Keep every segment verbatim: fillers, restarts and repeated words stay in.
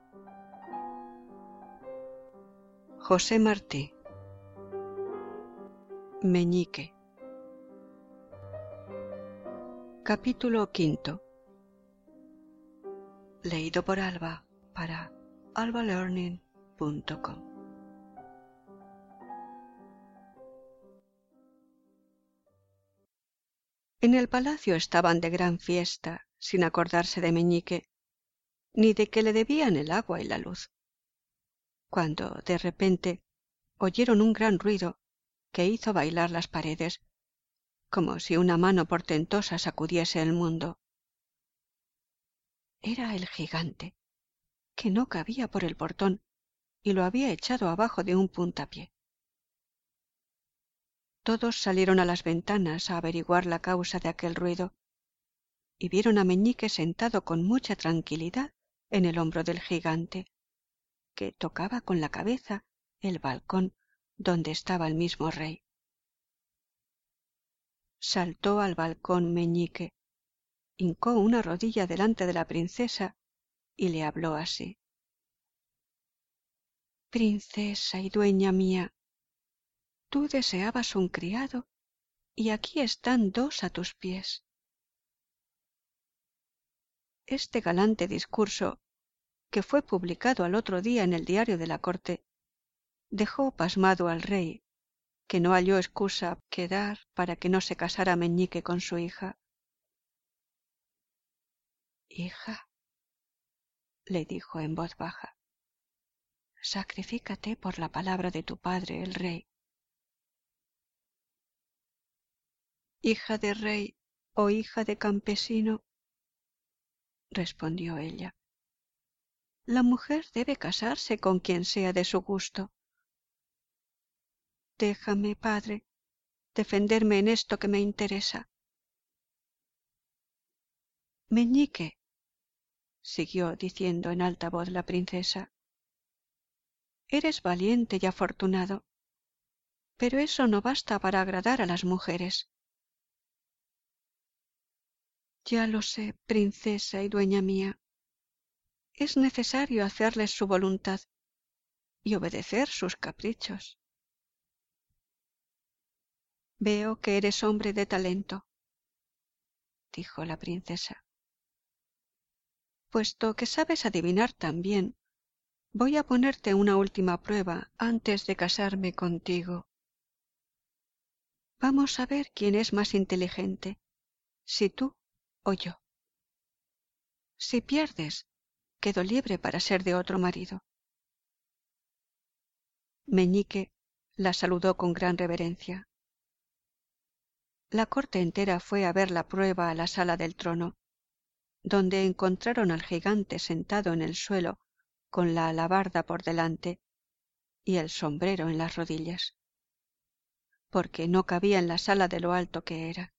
José Martí. Meñique. Capítulo quinto. Leído por Alba para alba learning punto com. En el palacio estaban de gran fiesta, sin acordarse de Meñique, ni de que le debían el agua y la luz, cuando de repente oyeron un gran ruido que hizo bailar las paredes, como si una mano portentosa sacudiese el mundo. Era el gigante, que no cabía por el portón y lo había echado abajo de un puntapié. Todos salieron a las ventanas a averiguar la causa de aquel ruido y vieron a Meñique sentado con mucha tranquilidad en el hombro del gigante, que tocaba con la cabeza el balcón donde estaba el mismo rey. Saltó al balcón Meñique, hincó una rodilla delante de la princesa y le habló así: «Princesa y dueña mía, tú deseabas un criado y aquí están dos a tus pies». Este galante discurso, que fue publicado al otro día en el diario de la corte, dejó pasmado al rey, que no halló excusa que dar para que no se casara Meñique con su hija. «Hija», le dijo en voz baja, «sacrifícate por la palabra de tu padre el rey». «Hija de rey o hija de campesino», respondió ella, «la mujer debe casarse con quien sea de su gusto. Déjame, padre, defenderme en esto que me interesa». «Meñique», siguió diciendo en alta voz la princesa, «eres valiente y afortunado, pero eso no basta para agradar a las mujeres». «Ya lo sé, princesa y dueña mía. Es necesario hacerles su voluntad y obedecer sus caprichos». «Veo que eres hombre de talento», dijo la princesa. «Puesto que sabes adivinar tan bien, voy a ponerte una última prueba antes de casarme contigo. Vamos a ver quién es más inteligente, si tú o yo. Si pierdes, quedo libre para ser de otro marido». Meñique la saludó con gran reverencia. La corte entera fue a ver la prueba a la sala del trono, donde encontraron al gigante sentado en el suelo con la alabarda por delante y el sombrero en las rodillas, porque no cabía en la sala de lo alto que era.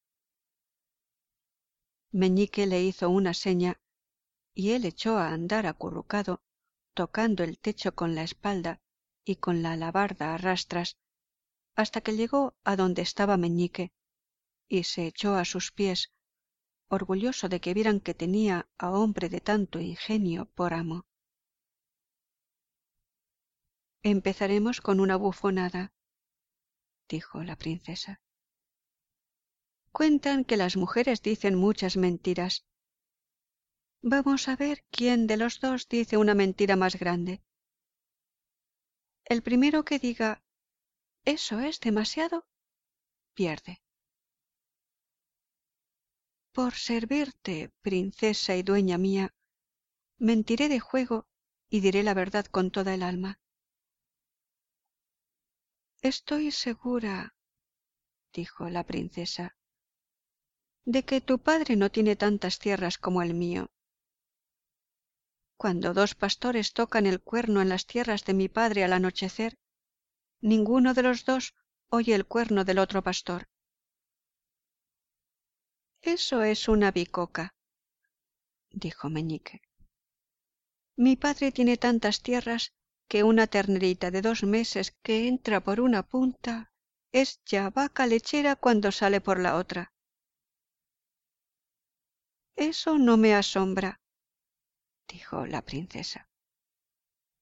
Meñique le hizo una seña y él echó a andar acurrucado, tocando el techo con la espalda y con la alabarda a rastras, hasta que llegó a donde estaba Meñique y se echó a sus pies, orgulloso de que vieran que tenía a hombre de tanto ingenio por amo. «Empezaremos con una bufonada», dijo la princesa. «Cuentan que las mujeres dicen muchas mentiras. Vamos a ver quién de los dos dice una mentira más grande. El primero que diga «eso es demasiado», pierde». «Por servirte, princesa y dueña mía, mentiré de juego y diré la verdad con toda el alma». «Estoy segura», dijo la princesa, «de que tu padre no tiene tantas tierras como el mío. Cuando dos pastores tocan el cuerno en las tierras de mi padre al anochecer, ninguno de los dos oye el cuerno del otro pastor». «Eso es una bicoca», dijo Meñique. «Mi padre tiene tantas tierras que una ternerita de dos meses que entra por una punta es ya vaca lechera cuando sale por la otra». «Eso no me asombra», dijo la princesa.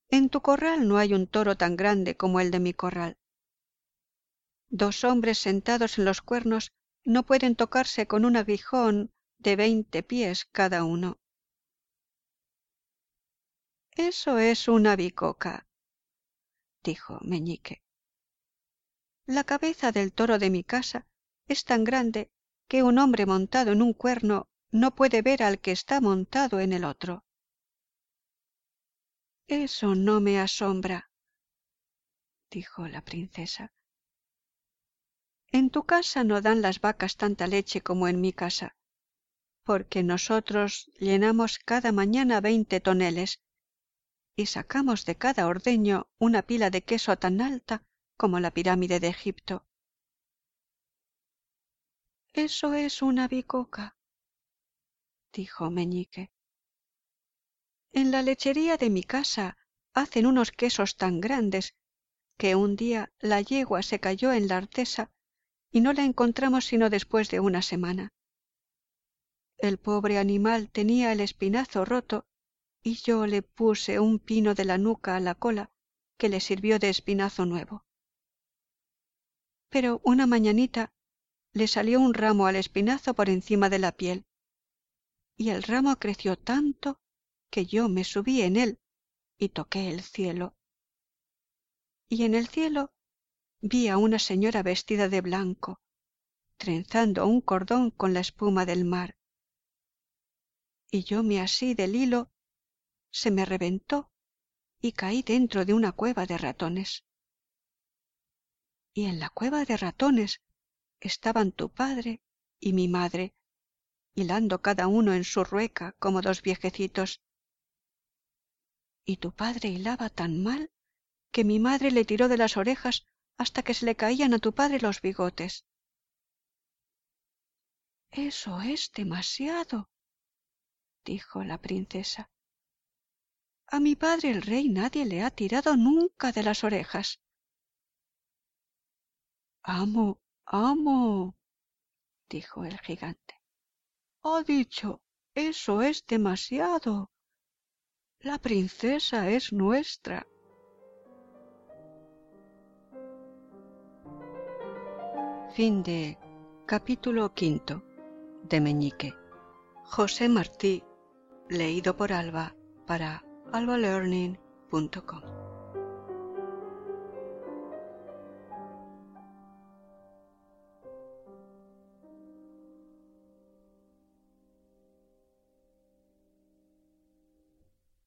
En tu corral no hay un toro tan grande como el de mi corral. Dos hombres sentados en los cuernos no pueden tocarse con un aguijón de veinte pies cada uno. Eso es una bicoca, dijo Meñique. La cabeza del toro de mi casa es tan grande que un hombre montado en un cuerno no puede ver al que está montado en el otro. Eso no me asombra, dijo la princesa. En tu casa no dan las vacas tanta leche como en mi casa, porque nosotros llenamos cada mañana veinte toneles y sacamos de cada ordeño una pila de queso tan alta como la pirámide de Egipto. Eso es una bicoca, dijo Meñique. En la lechería de mi casa hacen unos quesos tan grandes que un día la yegua se cayó en la artesa y no la encontramos sino después de una semana. El pobre animal tenía el espinazo roto y yo le puse un pino de la nuca a la cola que le sirvió de espinazo nuevo. Pero una mañanita le salió un ramo al espinazo por encima de la piel, y el ramo creció tanto que yo me subí en él y toqué el cielo. Y en el cielo vi a una señora vestida de blanco, trenzando un cordón con la espuma del mar. Y yo me así del hilo, se me reventó y caí dentro de una cueva de ratones. Y en la cueva de ratones estaban tu padre y mi madre, hilando cada uno en su rueca como dos viejecitos. Y tu padre hilaba tan mal que mi madre le tiró de las orejas hasta que se le caían a tu padre los bigotes. Eso es demasiado, dijo la princesa. A mi padre el rey nadie le ha tirado nunca de las orejas. Amo, amo, dijo el gigante. Ha dicho, eso es demasiado. La princesa es nuestra. Fin de capítulo quinto de Meñique. José Martí, leído por Alba para alba learning punto com.